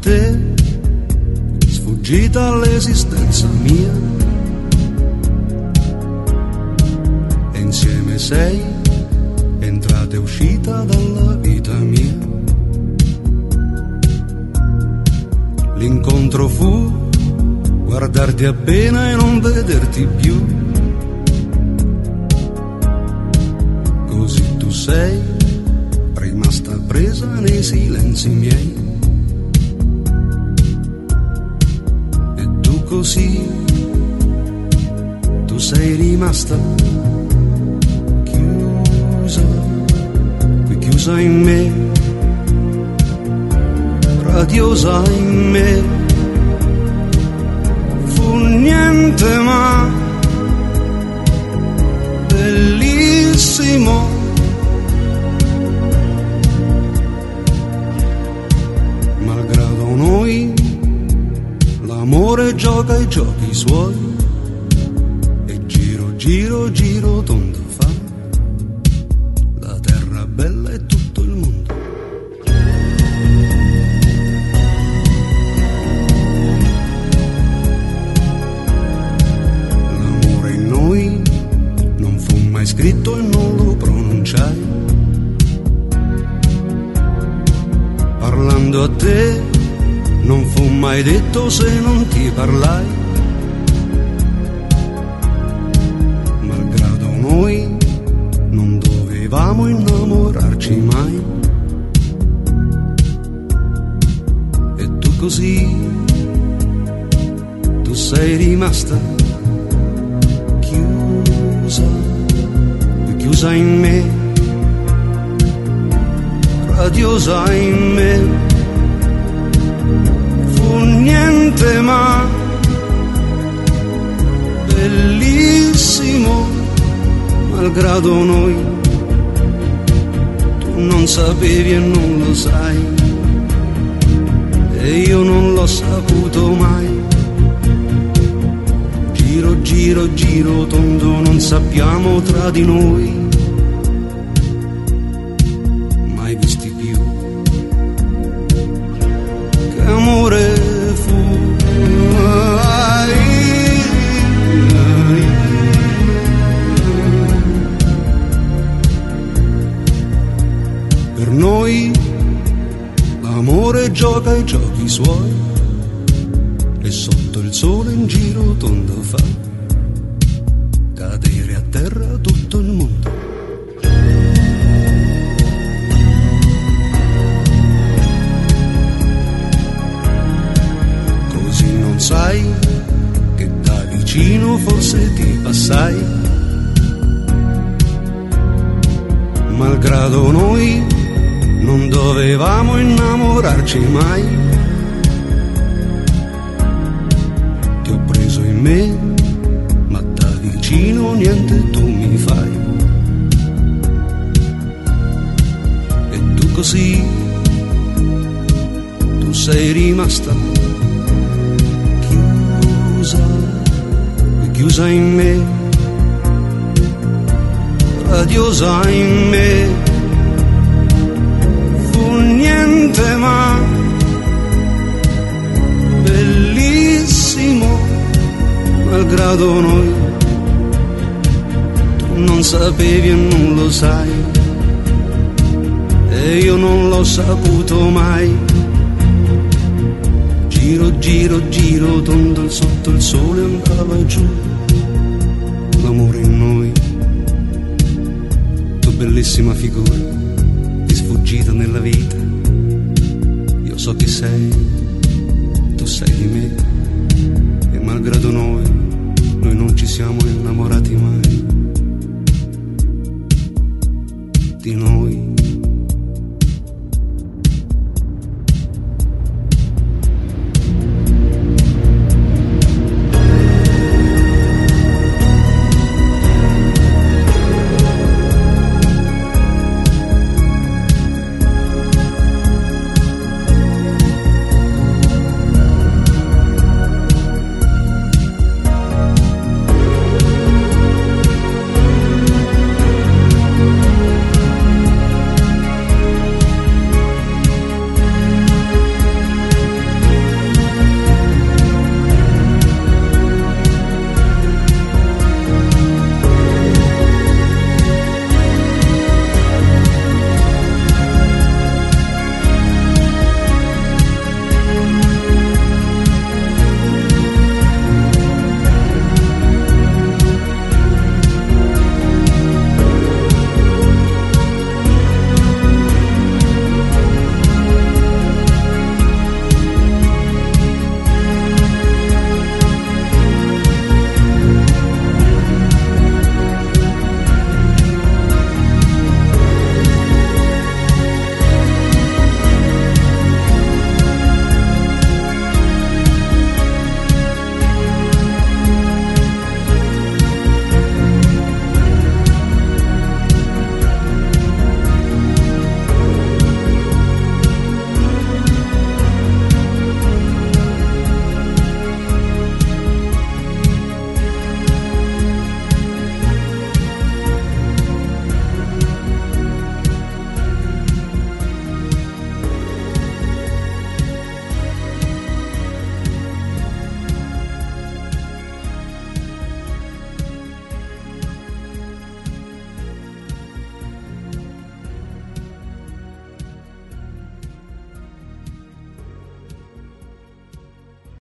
te, sfuggita all'esistenza mia, e insieme sei entrata e uscita dalla vita mia. L'incontro fu guardarti appena e non vederti più, così tu sei rimasta presa nei silenzi miei, e tu così, tu sei rimasta chiusa, qui chiusa in me, radiosa in me. Fu niente ma bellissimo, malgrado noi l'amore gioca i giochi suoi, e giro giro giro tondo fa la terra bella e tutto il mondo. L'amore in noi non fu mai scritto e non lo pronunciai, parlando a te non fu mai detto se non ti parlai, malgrado noi non dovevamo innamorarci mai, e tu così, tu sei rimasta chiusa, chiusa in me, radiosa in me. Fu niente ma bellissimo, malgrado noi tu non sapevi e non lo sai, e io non l'ho saputo mai. Giro giro giro tondo non sappiamo tra di noi mai visti più. Che amore fu, per noi l'amore gioca i giochi suoi, e sotto il sole in giro tondo fa cadere a terra tutto il mondo. Così non sai che da vicino forse ti passai, malgrado noi non dovevamo innamorarci mai. Ti ho preso in me, ma da vicino niente tu mi fai, e tu così, tu sei rimasta chiusa, chiusa in me, radiosa in me. Fu niente ma bellissimo, malgrado noi tu non sapevi e non lo sai, e io non l'ho saputo mai. Giro giro giro tondo sotto il sole andava giù l'amore in noi. Tu bellissima figura di sfuggita nella vita, io so chi sei, tu sei di me, e malgrado noi non ci siamo innamorati mai.